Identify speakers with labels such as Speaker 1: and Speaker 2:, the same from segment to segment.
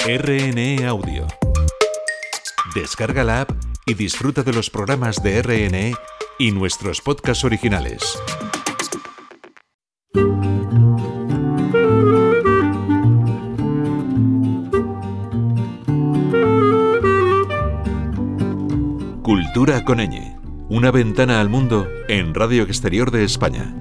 Speaker 1: RNE Audio. Descarga la app y disfruta de los programas de RNE y nuestros podcasts originales. Cultura con ñ. Una ventana al mundo en Radio Exterior de España.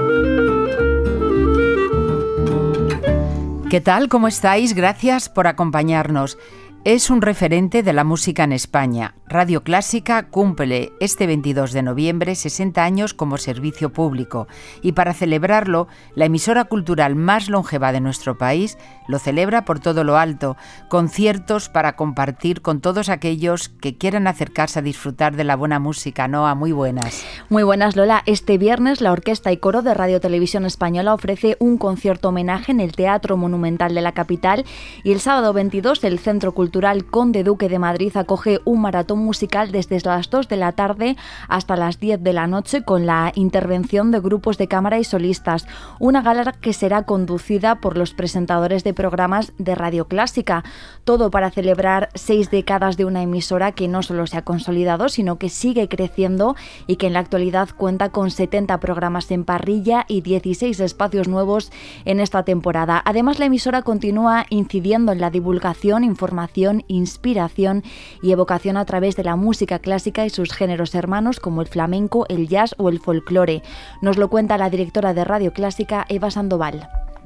Speaker 2: ¿Qué tal? ¿Cómo estáis? Gracias por acompañarnos. Es un referente de la música en España. Radio Clásica cumple este 22 de noviembre 60 años como servicio público y para celebrarlo, la emisora cultural más longeva de nuestro país lo celebra por todo lo alto, conciertos para compartir con todos aquellos que quieran acercarse a disfrutar de la buena música. Noa, muy buenas.
Speaker 3: Muy buenas, Lola. Este viernes la Orquesta y Coro de Radio Televisión Española ofrece un concierto homenaje en el Teatro Monumental de la capital y el sábado 22 el Centro Cultural Conde Duque de Madrid acoge un maratón musical desde las 2 de la tarde hasta las 10 de la noche con la intervención de grupos de cámara y solistas. Una gala que será conducida por los presentadores de programas de Radio Clásica. Todo para celebrar 6 décadas de una emisora que no solo se ha consolidado, sino que sigue creciendo y que en la actualidad cuenta con 70 programas en parrilla y 16 espacios nuevos en esta temporada. Además, la emisora continúa incidiendo en la divulgación, información, inspiración y evocación a través de la música clásica y sus géneros hermanos como el flamenco, el jazz o el folclore. Nos lo cuenta la directora de Radio Clásica, Eva Sandoval.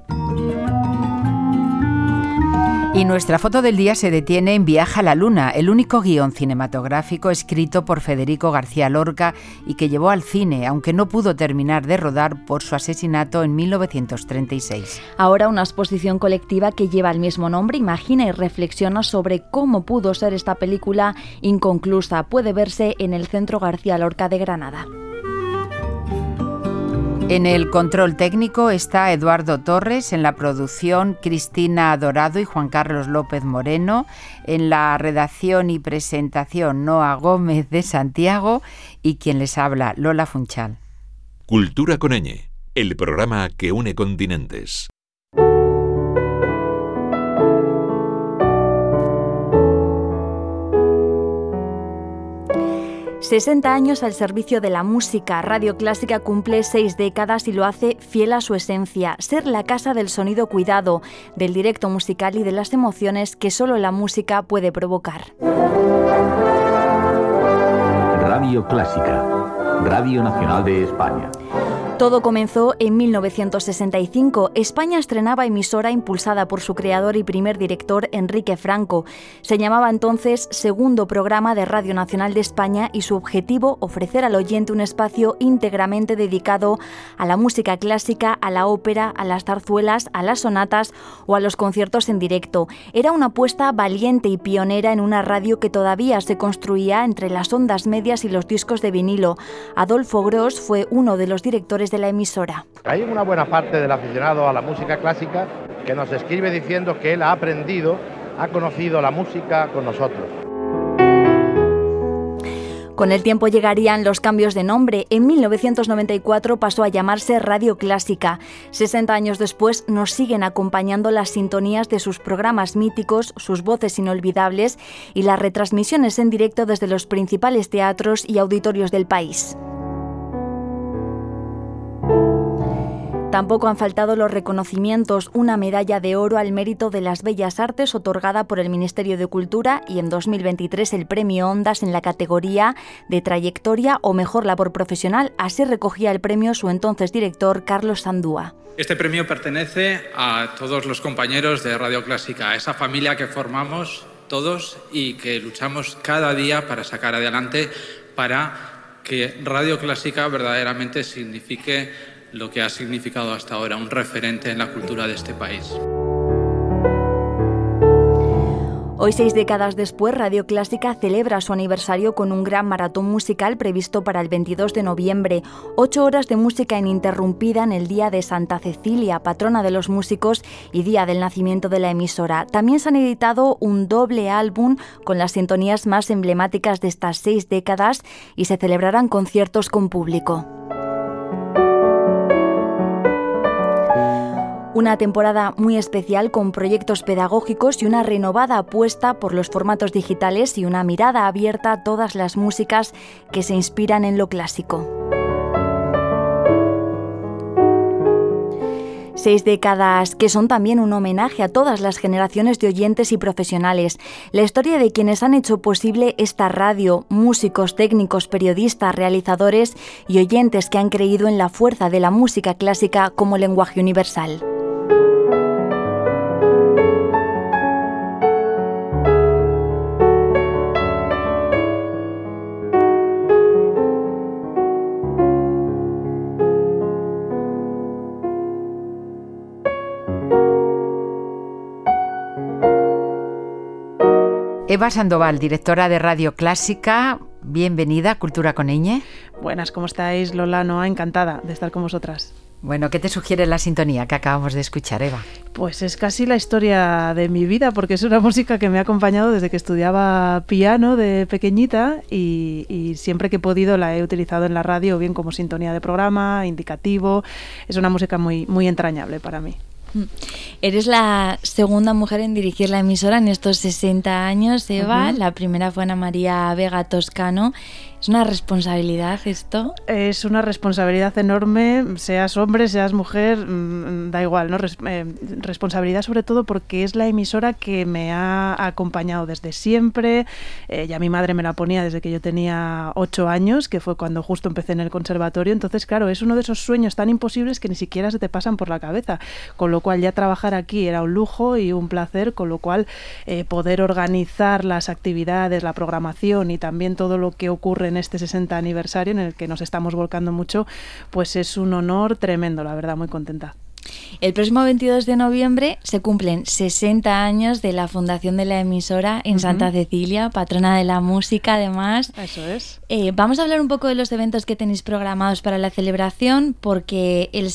Speaker 2: Y nuestra foto del día se detiene en Viaje a la Luna, el único guión cinematográfico escrito por Federico García Lorca y que llevó al cine, aunque no pudo terminar de rodar por su asesinato en 1936.
Speaker 3: Ahora una exposición colectiva que lleva el mismo nombre imagina y reflexiona sobre cómo pudo ser esta película inconclusa. Puede verse en el Centro García Lorca de Granada.
Speaker 2: En el control técnico está Eduardo Torres, en la producción Cristina Dorado y Juan Carlos López Moreno, en la redacción y presentación Noa Gómez de Santiago y quien les habla, Lola Funchal.
Speaker 1: Cultura con ñ, el programa que une continentes.
Speaker 3: 60 años al servicio de la música. Radio Clásica cumple 6 décadas y lo hace fiel a su esencia, ser la casa del sonido cuidado, del directo musical y de las emociones que solo la música puede provocar.
Speaker 4: Radio Clásica, Radio Nacional de España.
Speaker 3: Todo comenzó en 1965. España estrenaba emisora impulsada por su creador y primer director, Enrique Franco. Se llamaba entonces Segundo Programa de Radio Nacional de España y su objetivo, ofrecer al oyente un espacio íntegramente dedicado a la música clásica, a la ópera, a las zarzuelas, a las sonatas o a los conciertos en directo. Era una apuesta valiente y pionera en una radio que todavía se construía entre las ondas medias y los discos de vinilo. Adolfo Gros fue uno de los directores de la emisora.
Speaker 5: Hay una buena parte del aficionado a la música clásica que nos escribe diciendo que él ha aprendido, ha conocido la música con nosotros.
Speaker 3: Con el tiempo llegarían los cambios de nombre. En 1994 pasó a llamarse Radio Clásica. 60 años después nos siguen acompañando las sintonías de sus programas míticos, sus voces inolvidables y las retransmisiones en directo desde los principales teatros y auditorios del país. Tampoco han faltado los reconocimientos, una medalla de oro al mérito de las bellas artes otorgada por el Ministerio de Cultura y en 2023 el premio Ondas en la categoría de trayectoria o mejor labor profesional. Así recogía el premio su entonces director, Carlos Sandúa.
Speaker 6: Este premio pertenece a todos los compañeros de Radio Clásica, a esa familia que formamos todos y que luchamos cada día para sacar adelante, para que Radio Clásica verdaderamente signifique lo que ha significado hasta ahora, un referente en la cultura de este país.
Speaker 3: Hoy, 6 décadas después, Radio Clásica celebra su aniversario con un gran maratón musical previsto para el 22 de noviembre. 8 horas de música ininterrumpida en el día de Santa Cecilia, patrona de los músicos y día del nacimiento de la emisora. También se han editado un doble álbum con las sintonías más emblemáticas de estas 6 décadas y se celebrarán conciertos con público. Una temporada muy especial con proyectos pedagógicos y una renovada apuesta por los formatos digitales y una mirada abierta a todas las músicas que se inspiran en lo clásico. 6 décadas que son también un homenaje a todas las generaciones de oyentes y profesionales. La historia de quienes han hecho posible esta radio, músicos, técnicos, periodistas, realizadores y oyentes que han creído en la fuerza de la música clásica como lenguaje universal.
Speaker 2: Eva Sandoval, directora de Radio Clásica, bienvenida a Cultura con Ñ.
Speaker 7: Buenas, ¿cómo estáis, Lola? Noa, encantada de estar con vosotras.
Speaker 2: Bueno, ¿qué te sugiere la sintonía que acabamos de escuchar, Eva?
Speaker 7: Pues es casi la historia de mi vida, porque es una música que me ha acompañado desde que estudiaba piano de pequeñita y siempre que he podido la he utilizado en la radio, bien como sintonía de programa, indicativo. Es una música muy, muy entrañable para mí.
Speaker 3: Eres la segunda mujer en dirigir la emisora en estos 60 años, Eva. La primera fue Ana María Vega Toscano. ¿Es una responsabilidad esto?
Speaker 7: Es una responsabilidad enorme, seas hombre, seas mujer, da igual, ¿no? Responsabilidad sobre todo porque es la emisora que me ha acompañado desde siempre. Ya mi madre me la ponía desde que yo tenía 8 años, que fue cuando justo empecé en el conservatorio. Entonces, claro, es uno de esos sueños tan imposibles que ni siquiera se te pasan por la cabeza. Con lo cual ya trabajar aquí era un lujo y un placer, con lo cual poder organizar las actividades, la programación y también todo lo que ocurre en este 60 aniversario en el que nos estamos volcando mucho, pues es un honor tremendo, la verdad, muy contenta.
Speaker 3: El próximo 22 de noviembre se cumplen 60 años de la fundación de la emisora en Santa Cecilia, patrona de la música además.
Speaker 7: Eso es.
Speaker 3: Vamos a hablar un poco de los eventos que tenéis programados para la celebración, porque este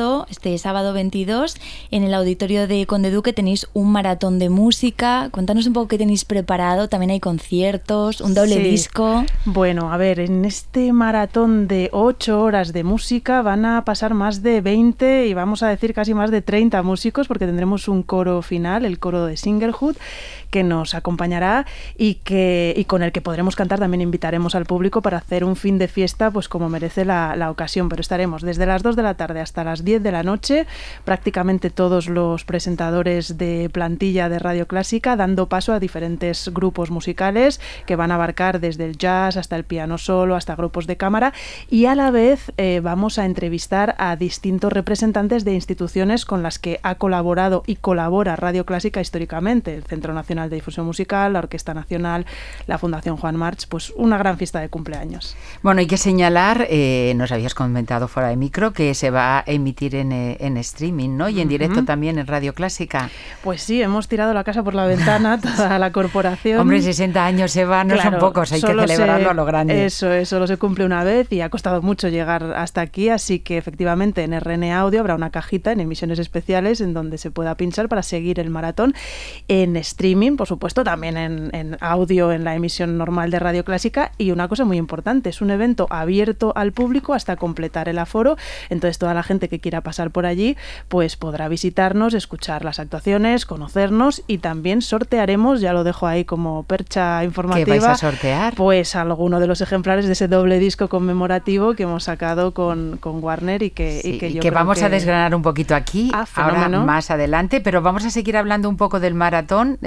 Speaker 3: sábado 22, en el auditorio de Conde Duque tenéis un maratón de música. Cuéntanos un poco qué tenéis preparado. También hay conciertos, un doble disco.
Speaker 7: Bueno, a ver, en este maratón de 8 horas de música van a pasar más de 20 y vamos a decir casi más de 30 músicos, porque tendremos un coro final, el coro de Singlehood, que nos acompañará y con el que podremos cantar. También invitaremos al público para hacer un fin de fiesta pues como merece la ocasión, pero estaremos desde las 2 de la tarde hasta las 10 de la noche, prácticamente todos los presentadores de plantilla de Radio Clásica dando paso a diferentes grupos musicales que van a abarcar desde el jazz hasta el piano solo, hasta grupos de cámara, y a la vez vamos a entrevistar a distintos representantes de instituciones con las que ha colaborado y colabora Radio Clásica históricamente, el Centro Nacional de Difusión Musical, la Orquesta Nacional, la Fundación Juan March, pues una gran fiesta de cumpleaños.
Speaker 2: Bueno, hay que señalar, nos habías comentado fuera de micro, que se va a emitir en streaming, ¿no? Y en directo también en Radio Clásica.
Speaker 7: Pues sí, hemos tirado la casa por la ventana, toda la corporación.
Speaker 2: Hombre, 60 años, Eva, no son pocos, hay que celebrarlo a lo grande.
Speaker 7: Eso, solo se cumple una vez y ha costado mucho llegar hasta aquí, así que efectivamente en RN Audio habrá una cajita en emisiones especiales en donde se pueda pinchar para seguir el maratón en streaming, por supuesto, también en audio en la emisión normal de Radio Clásica. Y una cosa muy importante, es un evento abierto al público hasta completar el aforo, entonces toda la gente que quiera pasar por allí pues podrá visitarnos, escuchar las actuaciones, conocernos, y también sortearemos, ya lo dejo ahí como percha informativa.
Speaker 2: ¿Qué vais a sortear?
Speaker 7: Pues alguno de los ejemplares de ese doble disco conmemorativo que hemos sacado con Warner y que yo creo
Speaker 2: vamos a desgranar un poquito aquí ahora
Speaker 7: fenómeno.
Speaker 2: Más adelante, pero vamos a seguir hablando un poco del maratón.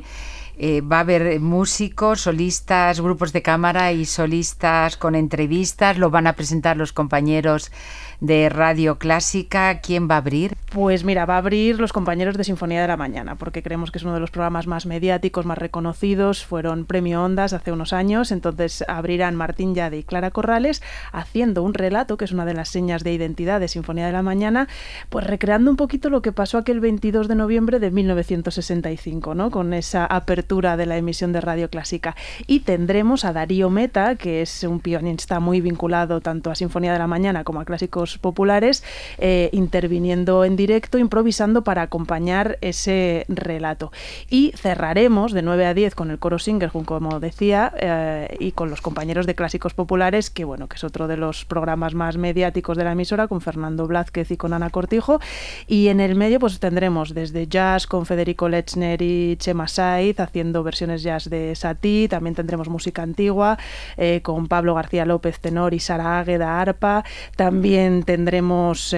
Speaker 2: Va a haber músicos, solistas, grupos de cámara y solistas con entrevistas. Lo van a presentar los compañeros de Radio Clásica. ¿Quién va a abrir?
Speaker 7: Pues mira, va a abrir los compañeros de Sinfonía de la Mañana, porque creemos que es uno de los programas más mediáticos, más reconocidos. Fueron Premio Ondas hace unos años, entonces abrirán Martín Yade y Clara Corrales haciendo un relato, que es una de las señas de identidad de Sinfonía de la Mañana, pues recreando un poquito lo que pasó aquel 22 de noviembre de 1965, ¿no? Con esa apertura de la emisión de Radio Clásica. Y tendremos a Darío Meta, que es un pianista muy vinculado tanto a Sinfonía de la Mañana como a clásicos clásicos populares, interviniendo en directo, improvisando para acompañar ese relato. Y cerraremos de 9 a 10 con el coro Singerhut, como decía, y con los compañeros de clásicos populares, que bueno, que es otro de los programas más mediáticos de la emisora, con Fernando Blázquez y con Ana Cortijo. Y en el medio pues tendremos desde jazz con Federico Lechner y Chema Saiz haciendo versiones jazz de Satie. También tendremos música antigua con Pablo García López tenor y Sara Águeda arpa. También tendremos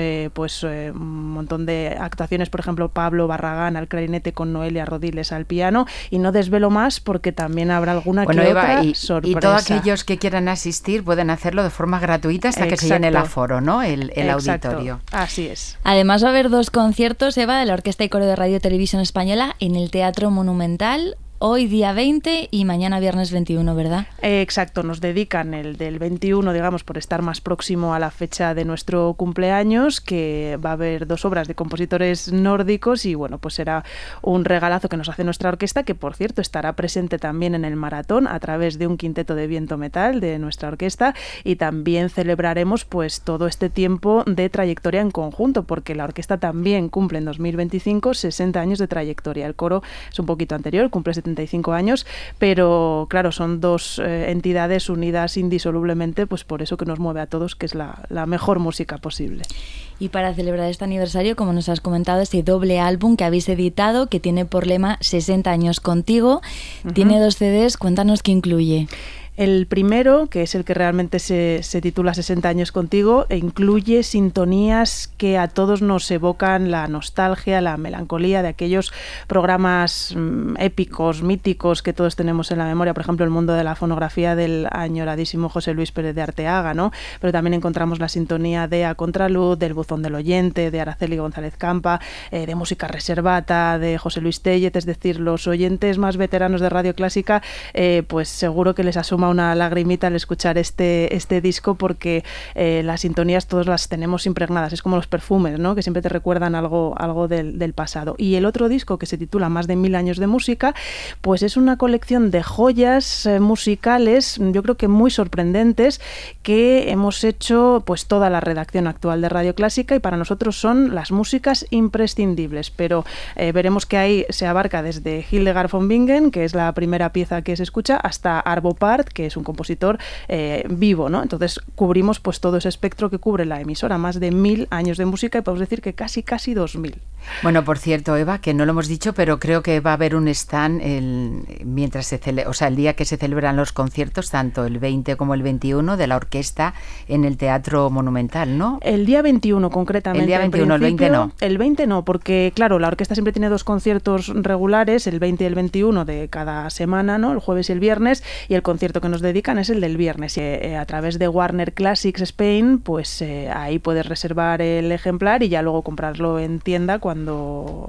Speaker 7: un montón de actuaciones, por ejemplo Pablo Barragán al clarinete con Noelia Rodiles al piano, y no desvelo más porque también habrá alguna que otra sorpresa.
Speaker 2: Y todos aquellos que quieran asistir pueden hacerlo de forma gratuita hasta que se llene el aforo, ¿no? El auditorio.
Speaker 7: Así es.
Speaker 3: Además va a haber 2 conciertos, Eva, de la Orquesta y Coro de Radio Televisión Española en el Teatro Monumental. Hoy día 20 y mañana viernes 21, ¿verdad?
Speaker 7: Exacto, nos dedican el del 21, digamos, por estar más próximo a la fecha de nuestro cumpleaños, que va a haber 2 obras de compositores nórdicos y bueno, pues será un regalazo que nos hace nuestra orquesta, que por cierto estará presente también en el maratón a través de un quinteto de viento metal de nuestra orquesta, y también celebraremos pues todo este tiempo de trayectoria en conjunto, porque la orquesta también cumple en 2025 60 años de trayectoria. El coro es un poquito anterior, cumple 75 años, pero claro, son 2 entidades unidas indisolublemente, pues por eso que nos mueve a todos, que es la mejor música posible.
Speaker 3: Y para celebrar este aniversario, como nos has comentado, este doble álbum que habéis editado, que tiene por lema 60 años contigo, tiene 2 CDs, cuéntanos qué incluye.
Speaker 7: El primero, que es el que realmente se titula 60 años contigo, incluye sintonías que a todos nos evocan la nostalgia, la melancolía de aquellos programas épicos, míticos que todos tenemos en la memoria. Por ejemplo, el mundo de la fonografía del añoradísimo José Luis Pérez de Arteaga, ¿no? Pero también encontramos la sintonía de A Contraluz, del Buzón del Oyente, de Araceli González Campa, de Música Reservata, de José Luis Tellez. Es decir, los oyentes más veteranos de Radio Clásica, pues seguro que les asoma una lagrimita al escuchar este disco, porque las sintonías todas las tenemos impregnadas, es como los perfumes, ¿no? Que siempre te recuerdan algo del pasado. Y el otro disco, que se titula Más de 1000 años de música, pues es una colección de joyas musicales, yo creo que muy sorprendentes, que hemos hecho pues toda la redacción actual de Radio Clásica, y para nosotros son las músicas imprescindibles, pero veremos que ahí se abarca desde Hildegard von Bingen, que es la primera pieza que se escucha, hasta Arvo Pärt, que es un compositor vivo, ¿no? Entonces cubrimos pues todo ese espectro que cubre la emisora, más de 1000 años de música, y podemos decir que casi 2000.
Speaker 2: Bueno, por cierto, Eva, que no lo hemos dicho, pero creo que va a haber un stand mientras el día que se celebran los conciertos, tanto el 20 como el 21 de la orquesta en el Teatro Monumental, ¿no?
Speaker 7: El día 21 concretamente.
Speaker 2: El día 21, el 20 no.
Speaker 7: El 20 no, porque claro, la orquesta siempre tiene 2 conciertos regulares, el 20 y el 21 de cada semana, ¿no? El jueves y el viernes, y el concierto que nos dedican es el del viernes. A través de Warner Classics Spain, pues ahí puedes reservar el ejemplar y ya luego comprarlo en tienda cuando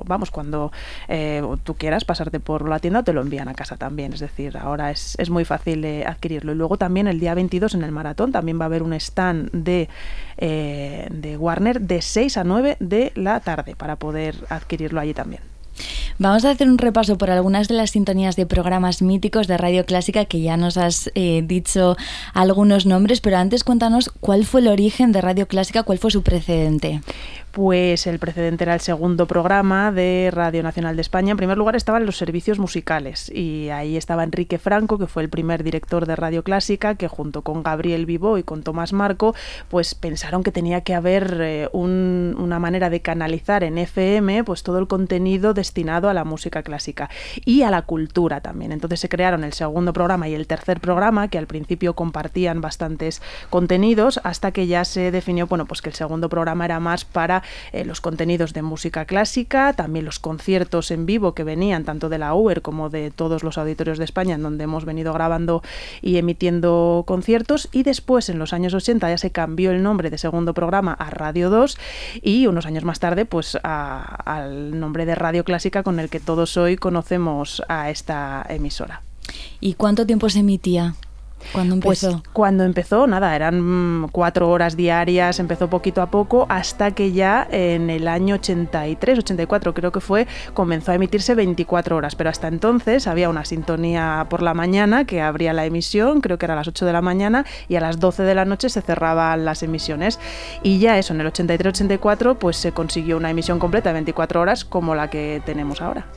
Speaker 7: tú quieras pasarte por la tienda, o te lo envían a casa también. Es decir, ahora es muy fácil adquirirlo. Y luego también el día 22 en el maratón también va a haber un stand de Warner de 6 a 9 de la tarde para poder adquirirlo allí también.
Speaker 3: Vamos a hacer un repaso por algunas de las sintonías de programas míticos de Radio Clásica, que ya nos has dicho algunos nombres, pero antes cuéntanos cuál fue el origen de Radio Clásica, cuál fue su precedente.
Speaker 7: Pues el precedente era el segundo programa de Radio Nacional de España. En primer lugar estaban los servicios musicales, y ahí estaba Enrique Franco, que fue el primer director de Radio Clásica, que junto con Gabriel Vivó y con Tomás Marco pues pensaron que tenía que haber una manera de canalizar en FM pues todo el contenido destinado a la música clásica y a la cultura también. Entonces se crearon el segundo programa y el tercer programa, que al principio compartían bastantes contenidos, hasta que ya se definió pues que el segundo programa era más para los contenidos de música clásica, también los conciertos en vivo que venían tanto de la UER como de todos los auditorios de España, en donde hemos venido grabando y emitiendo conciertos. Y después, en los años 80, ya se cambió el nombre de segundo programa a Radio 2, y unos años más tarde pues al nombre de Radio Clásica, con el que todos hoy conocemos a esta emisora.
Speaker 3: ¿Y cuánto tiempo se emitía? ¿Cuándo empezó?
Speaker 7: Pues cuando empezó, nada, eran 4 horas diarias, empezó poquito a poco, hasta que ya en el año 83, 84 creo que fue, comenzó a emitirse 24 horas, pero hasta entonces había una sintonía por la mañana que abría la emisión, creo que era a las 8 de la mañana, y a las 12 de la noche se cerraban las emisiones. Y ya eso, en el 83-84, pues se consiguió una emisión completa de 24 horas como la que tenemos ahora.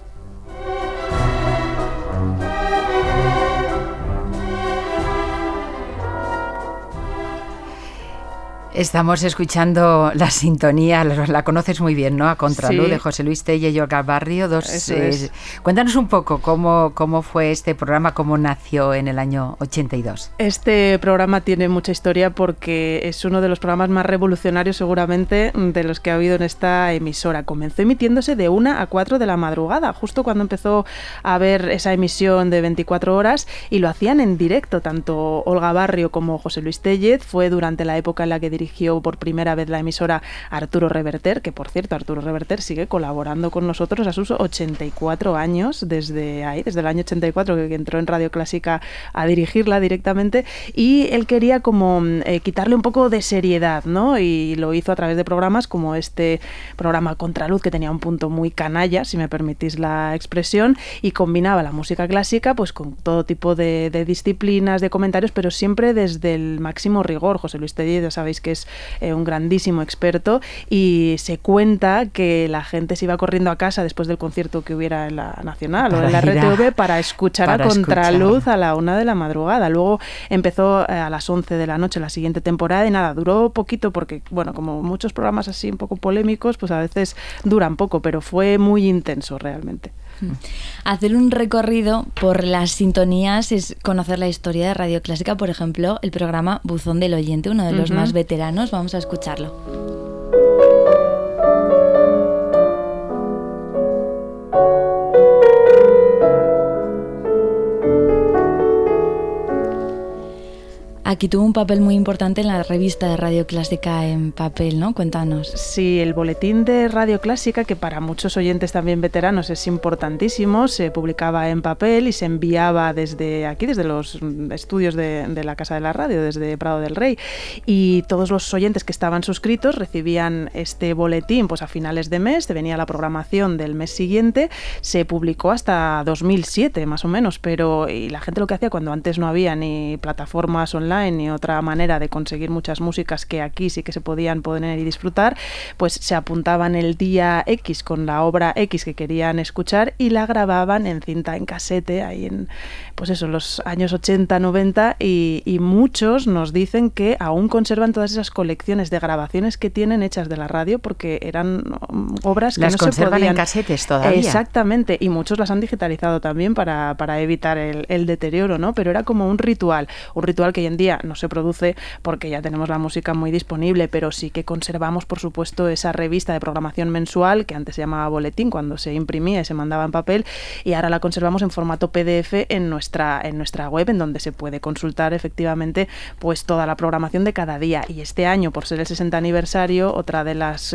Speaker 2: Estamos escuchando la sintonía, la conoces muy bien, ¿no? A Contraluz,
Speaker 7: sí,
Speaker 2: de José Luis Tellez y Olga Barrio. Cuéntanos un poco cómo fue este programa, cómo nació en el año 82.
Speaker 7: Este programa tiene mucha historia porque es uno de los programas más revolucionarios seguramente de los que ha habido en esta emisora. Comenzó emitiéndose de 1 a 4 de la madrugada, justo cuando empezó a haber esa emisión de 24 horas, y lo hacían en directo, tanto Olga Barrio como José Luis Tellez. Fue durante la época en la que dirigió por primera vez la emisora Arturo Reverter, que por cierto Arturo Reverter sigue colaborando con nosotros a sus 84 años, desde el año 84 que entró en Radio Clásica a dirigirla directamente, y él quería como quitarle un poco de seriedad, ¿no? Y lo hizo a través de programas como este programa Contraluz, que tenía un punto muy canalla, si me permitís la expresión, y combinaba la música clásica pues con todo tipo de disciplinas, de comentarios, pero siempre desde el máximo rigor. José Luis Tellez, ya sabéis que es un grandísimo experto, y se cuenta que la gente se iba corriendo a casa después del concierto que hubiera en la Nacional o en la RTV para escuchar a Contraluz a la 1 de la madrugada. Luego empezó a las 11 de la noche la siguiente temporada, y nada, duró poquito porque, bueno, como muchos programas así un poco polémicos, pues a veces duran poco, pero fue muy intenso realmente.
Speaker 3: Hacer un recorrido por las sintonías es conocer la historia de Radio Clásica, por ejemplo, el programa Buzón del Oyente, uno de los más veteranos. Vamos a escucharlo. Aquí tuvo un papel muy importante en la revista de Radio Clásica en papel, ¿no? Cuéntanos.
Speaker 7: Sí, el boletín de Radio Clásica, que para muchos oyentes también veteranos es importantísimo, se publicaba en papel y se enviaba desde aquí, desde los estudios de la Casa de la Radio, desde Prado del Rey. Y todos los oyentes que estaban suscritos recibían este boletín pues a finales de mes, te venía la programación del mes siguiente, se publicó hasta 2007 más o menos, y la gente lo que hacía cuando antes no había ni plataformas online ni otra manera de conseguir muchas músicas que aquí sí que se podían poner y disfrutar, pues se apuntaban el día X con la obra X que querían escuchar y la grababan en cinta, en casete, ahí en, pues eso, los años 80, 90, y muchos nos dicen que aún conservan todas esas colecciones de grabaciones que tienen hechas de la radio, porque eran obras que
Speaker 2: las
Speaker 7: no se podían...
Speaker 2: Las conservan en casetes todavía.
Speaker 7: Exactamente, y muchos las han digitalizado también para evitar el deterioro, ¿no? Pero era como un ritual que hoy en día no se produce porque ya tenemos la música muy disponible, pero sí que conservamos, por supuesto, esa revista de programación mensual que antes se llamaba boletín cuando se imprimía y se mandaba en papel, y ahora la conservamos en formato PDF en nuestra web, en donde se puede consultar efectivamente pues toda la programación de cada día. Y este año, por ser el 60 aniversario, otra de las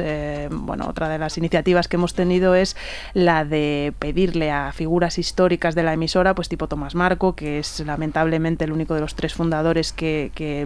Speaker 7: iniciativas que hemos tenido es la de pedirle a figuras históricas de la emisora, pues tipo Tomás Marco, que es lamentablemente el único de los 3 fundadores que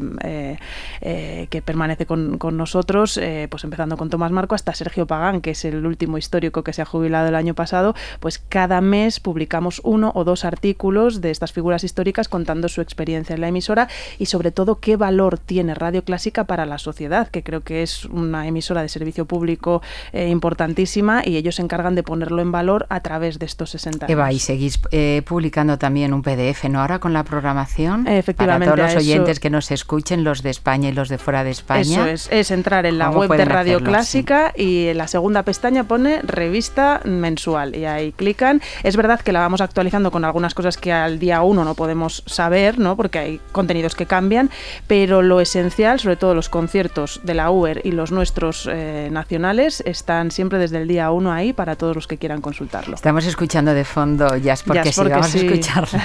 Speaker 7: permanece con nosotros, pues empezando con Tomás Marco hasta Sergio Pagán, que es el último histórico que se ha jubilado el año pasado. Pues cada mes publicamos 1 o 2 artículos de estas figuras históricas contando su experiencia en la emisora y sobre todo qué valor tiene Radio Clásica para la sociedad, que creo que es una emisora de servicio público importantísima, y ellos se encargan de ponerlo en valor a través de estos 60 años.
Speaker 2: Eva, y seguís publicando también un PDF, ¿no? Ahora con la programación.
Speaker 7: Efectivamente.
Speaker 2: Para todos los oyentes que nos escuchen, los de España y los de fuera de España.
Speaker 7: Eso es entrar en la web de Radio Clásica, sí. Y en la segunda pestaña pone revista mensual y ahí clican. Es verdad que la vamos actualizando con algunas cosas que al día 1 no podemos saber, ¿no? Porque hay contenidos que cambian, pero lo esencial, sobre todo los conciertos de la UER y los nuestros nacionales, están siempre desde el día 1 ahí para todos los que quieran consultarlo.
Speaker 2: Estamos escuchando de fondo Jazz porque sí, vamos a escucharlo.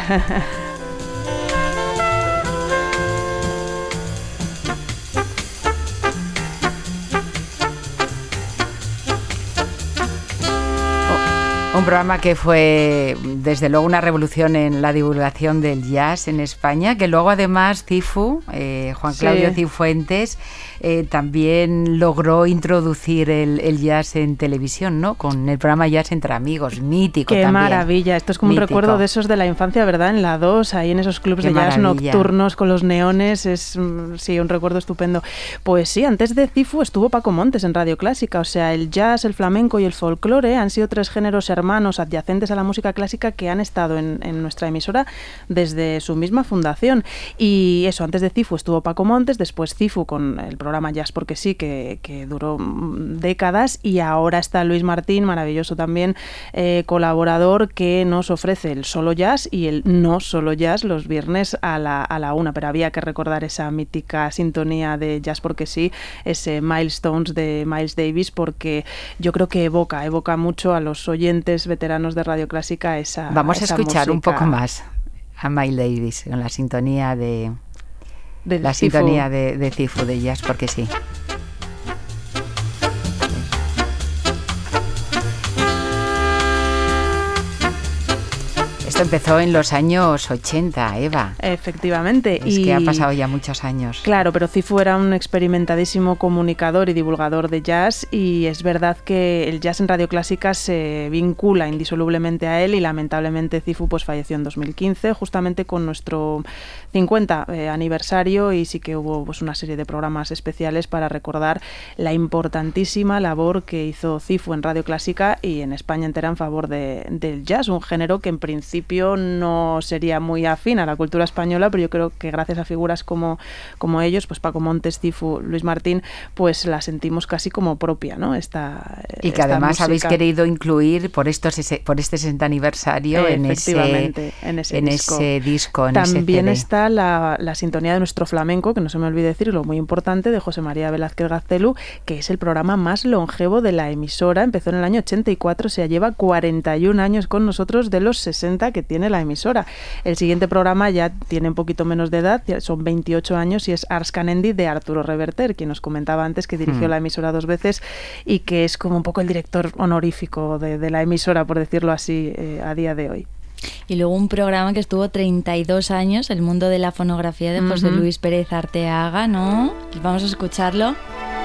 Speaker 2: Un programa que fue, desde luego, una revolución en la divulgación del jazz en España, que luego además Cifu, Juan Claudio Cifuentes, también logró introducir el jazz en televisión, ¿no? Con el programa Jazz entre Amigos, mítico
Speaker 7: Qué
Speaker 2: también.
Speaker 7: Maravilla, esto es como mítico. Un recuerdo de esos de la infancia, ¿verdad? En la 2, ahí en esos clubs de jazz nocturnos con los neones, es sí, un recuerdo estupendo. Pues sí, antes de Cifu estuvo Paco Montes en Radio Clásica, o sea, el jazz, el flamenco y el folclore han sido 3 géneros hermanos adyacentes a la música clásica que han estado en nuestra emisora desde su misma fundación. Y eso, antes de Cifu estuvo Paco Montes, después Cifu con el programa Jazz porque sí, que duró décadas, y ahora está Luis Martín, maravilloso también, colaborador, que nos ofrece el solo jazz y el no solo jazz los viernes a la 1, pero había que recordar esa mítica sintonía de Jazz porque sí, ese Milestones de Miles Davis, porque yo creo que evoca mucho a los oyentes veteranos de Radio Clásica esa
Speaker 2: Vamos a escuchar
Speaker 7: música.
Speaker 2: Un poco más a Miles Davis con la sintonía de
Speaker 7: Cifu.
Speaker 2: Sintonía de Cifu, de Jazz porque sí. Esto empezó en los años 80, Eva.
Speaker 7: Efectivamente.
Speaker 2: Es que ha pasado ya muchos años.
Speaker 7: Claro, pero Cifu era un experimentadísimo comunicador y divulgador de jazz, y es verdad que el jazz en Radio Clásica se vincula indisolublemente a él, y lamentablemente Cifu pues falleció en 2015, justamente con nuestro 50 aniversario, y sí que hubo pues una serie de programas especiales para recordar la importantísima labor que hizo Cifu en Radio Clásica y en España entera en favor del jazz, un género que en principio no sería muy afín a la cultura española, pero yo creo que gracias a figuras como ellos, pues Paco Montes, Cifu, Luis Martín, pues la sentimos casi como propia, ¿no?
Speaker 2: Y que además música habéis querido incluir por este 60 aniversario en ese disco.
Speaker 7: También está la sintonía de nuestro flamenco, que no se me olvide decirlo, muy importante, de José María Velázquez Gaztelu, que es el programa más longevo de la emisora. Empezó en el año 84, o sea, lleva 41 años con nosotros de los 60 que tiene la emisora. El siguiente programa ya tiene un poquito menos de edad, son 28 años, y es Ars Canendi de Arturo Reverter, quien nos comentaba antes que dirigió la emisora 2 veces y que es como un poco el director honorífico de la emisora, por decirlo así, a día de hoy.
Speaker 3: Y luego un programa que estuvo 32 años, El mundo de la fonografía, de José Luis Pérez Arteaga, ¿no? Vamos a escucharlo.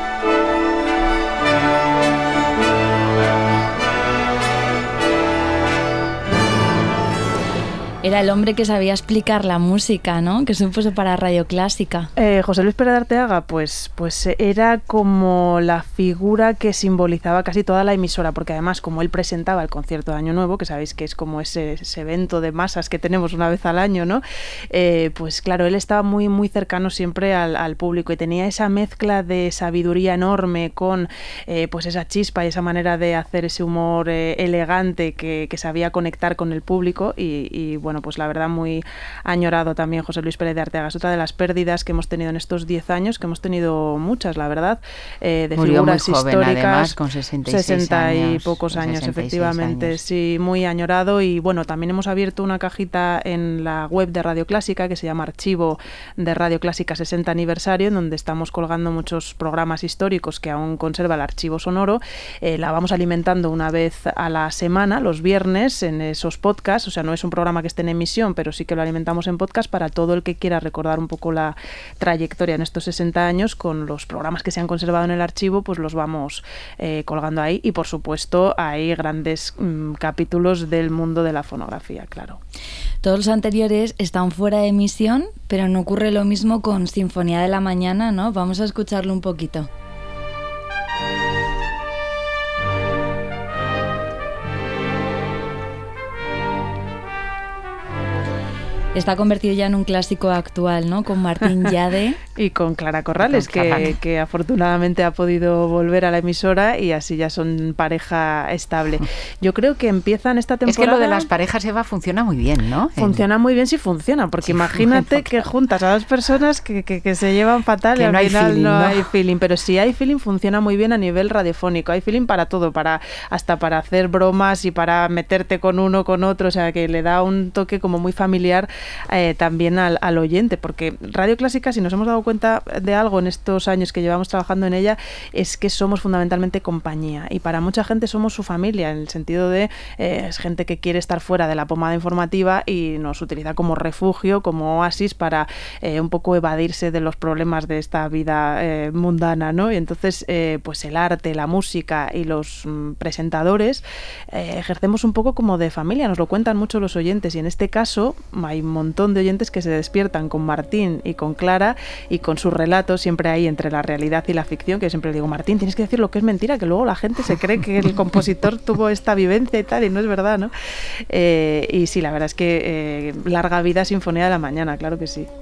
Speaker 3: Era el hombre que sabía explicar la música, ¿no? Que supuso para Radio Clásica.
Speaker 7: José Luis Pérez Arteaga, pues era como la figura que simbolizaba casi toda la emisora, porque además, como él presentaba el concierto de Año Nuevo, que sabéis que es como ese evento de masas que tenemos una vez al año, ¿no? Pues claro, él estaba muy, muy cercano siempre al público, y tenía esa mezcla de sabiduría enorme con pues esa chispa y esa manera de hacer ese humor elegante que sabía conectar con el público, y bueno, pues la verdad muy añorado también José Luis Pérez de Arteaga. Es otra de las pérdidas que hemos tenido en estos 10 años, que hemos tenido muchas, la verdad, de
Speaker 2: murió
Speaker 7: figuras
Speaker 2: muy joven,
Speaker 7: históricas.
Speaker 2: Además, con
Speaker 7: 60 y pocos años, efectivamente.
Speaker 2: Años.
Speaker 7: Sí, muy añorado. Y bueno, también hemos abierto una cajita en la web de Radio Clásica que se llama Archivo de Radio Clásica 60 aniversario, en donde estamos colgando muchos programas históricos que aún conserva el archivo sonoro. La vamos alimentando una vez a la semana, los viernes, en esos podcasts. O sea, no es un programa que esté en emisión, pero sí que lo alimentamos en podcast para todo el que quiera recordar un poco la trayectoria en estos 60 años. Con los programas que se han conservado en el archivo, pues los vamos colgando ahí, y por supuesto hay grandes capítulos del mundo de la fonografía, claro.
Speaker 3: Todos los anteriores están fuera de emisión, pero no ocurre lo mismo con Sinfonía de la Mañana, ¿no? Vamos a escucharlo un poquito. Está convertido ya en un clásico actual, ¿no? Con Martín Llade.
Speaker 7: Y con Clara Corrales, que afortunadamente ha podido volver a la emisora, y así ya son pareja estable. Yo creo que empiezan esta temporada...
Speaker 2: Es que lo de las parejas, Eva, funciona muy bien, ¿no?
Speaker 7: Funciona muy bien si funciona, porque sí, imagínate que juntas a dos personas que se llevan fatal, que y al final no hay feeling. Pero si hay feeling, funciona muy bien a nivel radiofónico. Hay feeling para todo, hasta para hacer bromas y para meterte con uno, con otro. O sea, que le da un toque como muy familiar también al oyente, porque Radio Clásica, si nos hemos dado cuenta de algo en estos años que llevamos trabajando en ella es que somos fundamentalmente compañía, y para mucha gente somos su familia, en el sentido de es gente que quiere estar fuera de la pomada informativa y nos utiliza como refugio, como oasis para un poco evadirse de los problemas de esta vida mundana, ¿no? Y entonces pues el arte, la música y los presentadores ejercemos un poco como de familia, nos lo cuentan mucho los oyentes, y en este caso hay un montón de oyentes que se despiertan con Martín y con Clara y con sus relatos siempre ahí entre la realidad y la ficción, que yo siempre le digo, Martín, tienes que decir lo que es mentira, que luego la gente se cree que el compositor tuvo esta vivencia y tal, y no es verdad, ¿no? Y sí, la verdad es que larga vida Sinfonía de la Mañana, claro que sí.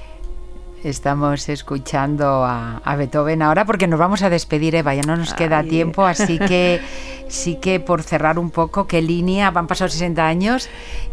Speaker 2: Estamos escuchando a Beethoven ahora porque nos vamos a despedir, Eva, ya no nos queda tiempo, así que sí que por cerrar un poco, ¿qué línea? Han pasado 60 años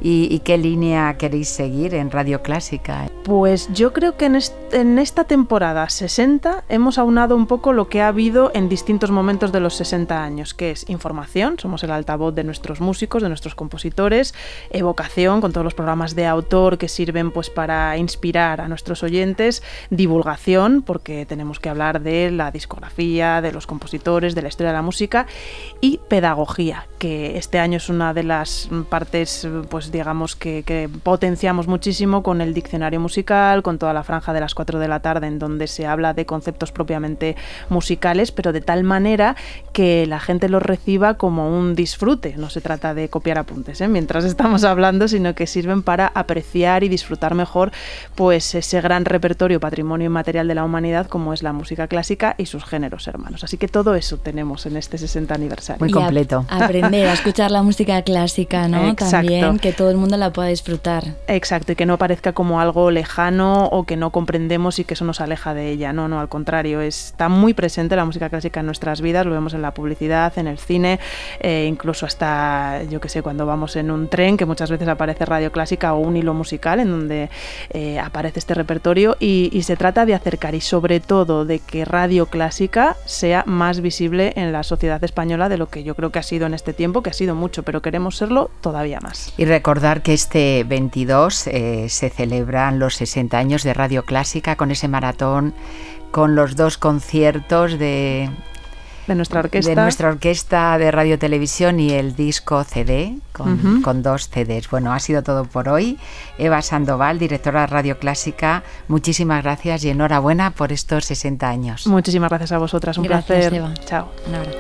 Speaker 2: y ¿qué línea queréis seguir en Radio Clásica?
Speaker 7: Pues yo creo que en esta temporada 60 hemos aunado un poco lo que ha habido en distintos momentos de los 60 años, que es información, somos el altavoz de nuestros músicos, de nuestros compositores, evocación con todos los programas de autor que sirven pues para inspirar a nuestros oyentes, divulgación, porque tenemos que hablar de la discografía, de los compositores, de la historia de la música, y pedagogía, que este año es una de las partes, pues digamos que potenciamos muchísimo con el diccionario musical, con toda la franja de las 4 de la tarde en donde se habla de conceptos propiamente musicales, pero de tal manera que la gente los reciba como un disfrute. No se trata de copiar apuntes mientras estamos hablando, sino que sirven para apreciar y disfrutar mejor pues ese gran repertorio, patrimonio inmaterial de la humanidad como es la música clásica y sus géneros hermanos. Así que todo eso tenemos en este 60 aniversario.
Speaker 2: Muy completo.
Speaker 3: Aprender a escuchar la música clásica, ¿no?
Speaker 7: Exacto.
Speaker 3: También, que todo el mundo la pueda disfrutar.
Speaker 7: Exacto, y que no parezca como algo lejano o que no comprendemos y que eso nos aleja de ella. No, al contrario, está muy presente la música clásica en nuestras vidas, lo vemos en la publicidad, en el cine, incluso hasta, yo que sé, cuando vamos en un tren, que muchas veces aparece Radio Clásica o un hilo musical en donde aparece este repertorio, y se trata de acercar y sobre todo de que Radio Clásica sea más visible en la sociedad española de lo que yo creo que ha sido en este tiempo, que ha sido mucho, pero queremos serlo todavía más.
Speaker 2: Y recordar que este 22 se celebran los 60 años de Radio Clásica con ese maratón, con los 2 conciertos de nuestra orquesta de Radio Televisión y el disco CD con 2 CDs. Bueno, ha sido todo por hoy. Eva Sandoval, directora de Radio Clásica, muchísimas gracias y enhorabuena por estos 60 años.
Speaker 7: Muchísimas gracias a vosotras, un
Speaker 3: gracias,
Speaker 7: placer.
Speaker 3: Eva.
Speaker 7: Chao.
Speaker 3: Un abrazo.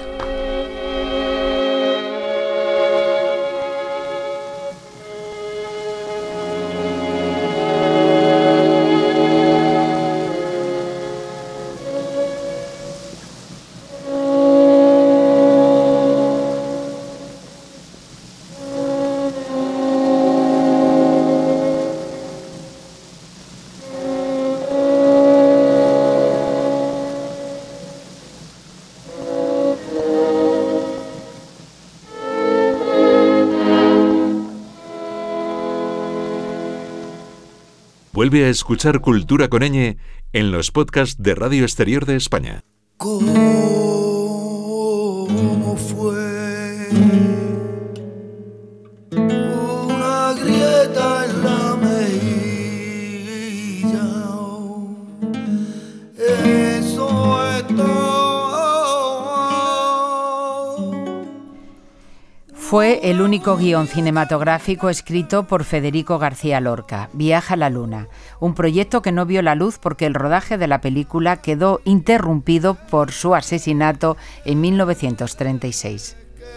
Speaker 1: Vuelve a escuchar Cultura con Ñ en los podcasts de Radio Exterior de España.
Speaker 8: ¿Cómo fue? Una grieta en la mejilla. Eso es todo.
Speaker 2: Fue el único guión cinematográfico escrito por Federico García Lorca, Viaja a la Luna, un proyecto que no vio la luz porque el rodaje de la película quedó interrumpido por su asesinato en 1936.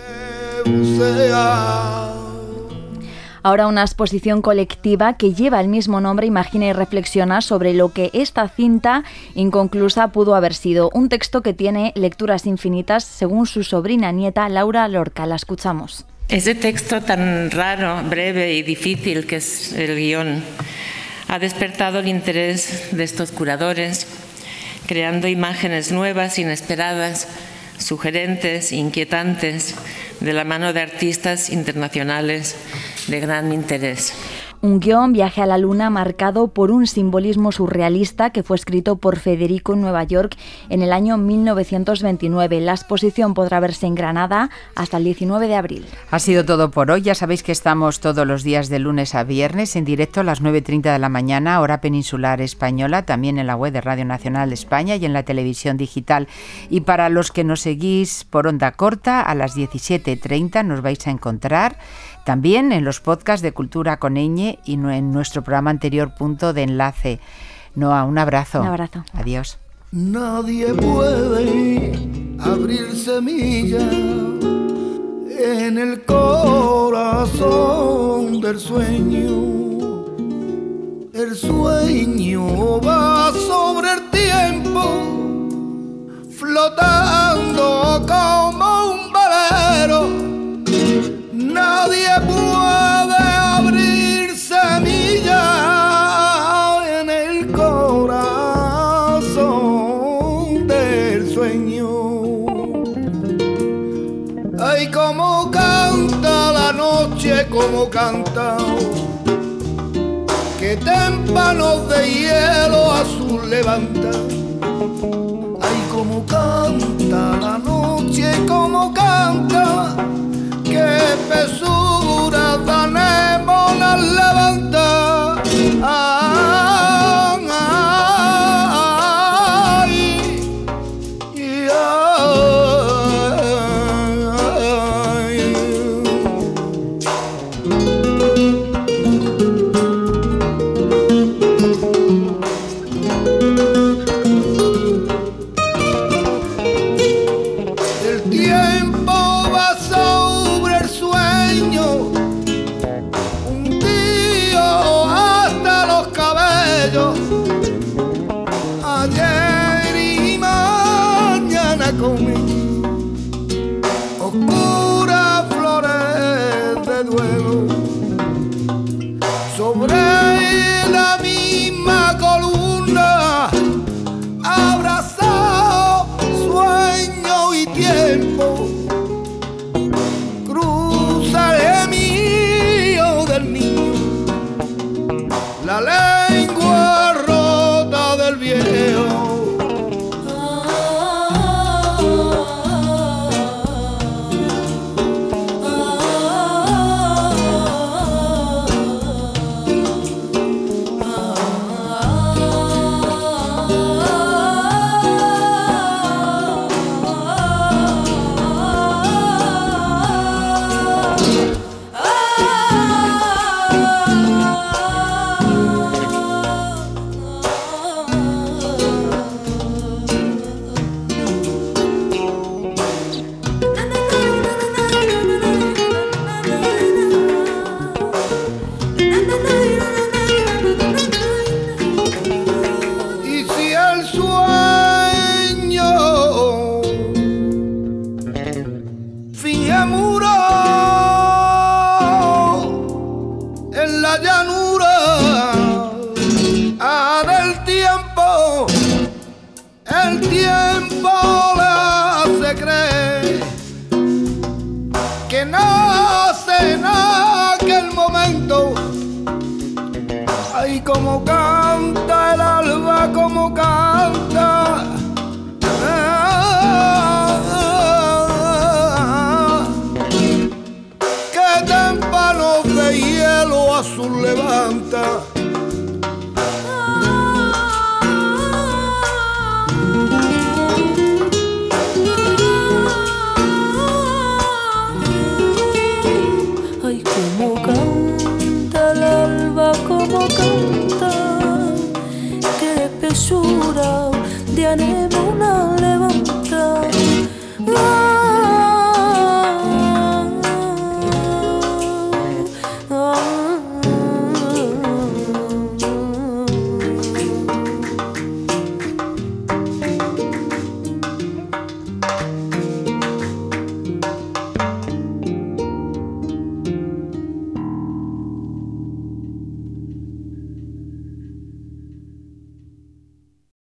Speaker 3: Ahora una exposición colectiva que lleva el mismo nombre imagina y reflexiona sobre lo que esta cinta inconclusa pudo haber sido. Un texto que tiene lecturas infinitas, según su sobrina nieta Laura Lorca. La escuchamos.
Speaker 9: Ese texto tan raro, breve y difícil que es el guión ha despertado el interés de estos curadores, creando imágenes nuevas, inesperadas, sugerentes, inquietantes, de la mano de artistas internacionales de gran interés.
Speaker 3: Un guión, Viaje a la Luna, marcado por un simbolismo surrealista que fue escrito por Federico en Nueva York en el año 1929. La exposición podrá verse en Granada hasta el 19 de abril.
Speaker 2: Ha sido todo por hoy. Ya sabéis que estamos todos los días de lunes a viernes en directo a las 9:30 de la mañana, hora peninsular española, también en la web de Radio Nacional de España y en la televisión digital. Y para los que nos seguís por onda corta, a las 17:30 nos vais a encontrar también en los podcasts de Cultura con Ñ y en nuestro programa anterior, Punto de Enlace. Noa, un abrazo.
Speaker 3: Un abrazo.
Speaker 2: Adiós.
Speaker 8: Nadie puede abrir semilla en el corazón del sueño. El sueño va sobre el tiempo, flotando como un velero. Nadie puede abrir semilla en el corazón del sueño. Ay, cómo canta la noche, cómo canta, que témpanos de hielo azul levanta. Ay, cómo canta la noche, cómo canta, que pesura tan anémonas levanta. Ay, ay, el tiempo va sobre el sueño, hundido hasta los cabellos. Ayer y mañana conmigo, oscuras flores de duelo, sobre la misma columna, abrazado sueño y tiempo. Cruza el gemillo del niño, la lengua rota del viejo. Y si el sueño finge muro en la llanura del tiempo, el tiempo le hace creer que nace en aquel momento. Ay, como canta el alba, como canta. Que témpanos de hielo azul levanta.